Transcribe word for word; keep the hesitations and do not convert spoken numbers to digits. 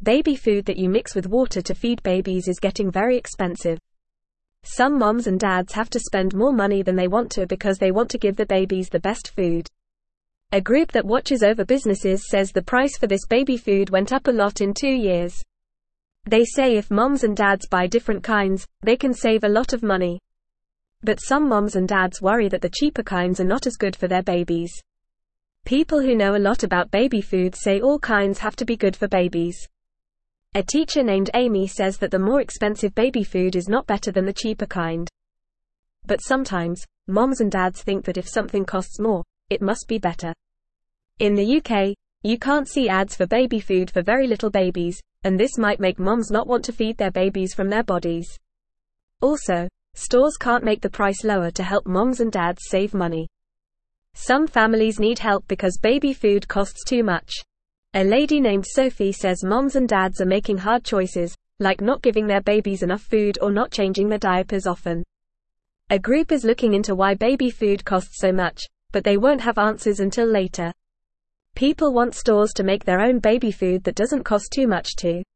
Baby food that you mix with water to feed babies is getting very expensive. Some moms and dads have to spend more money than they want to because they want to give the babies the best food. A group that watches over businesses says the price for this baby food went up a lot in two years. They say if moms and dads buy different kinds, they can save a lot of money. But some moms and dads worry that the cheaper kinds are not as good for their babies. People who know a lot about baby food say all kinds have to be good for babies. A teacher named Amy says that the more expensive baby food is not better than the cheaper kind. But sometimes, moms and dads think that if something costs more, it must be better. In the U K, you can't see ads for baby food for very little babies, and this might make moms not want to feed their babies from their bodies. Also, stores can't make the price lower to help moms and dads save money. Some families need help because baby food costs too much. A lady named Sophie says moms and dads are making hard choices, like not giving their babies enough food or not changing their diapers often. A group is looking into why baby food costs so much, but they won't have answers until later. People want stores to make their own baby food that doesn't cost too much too.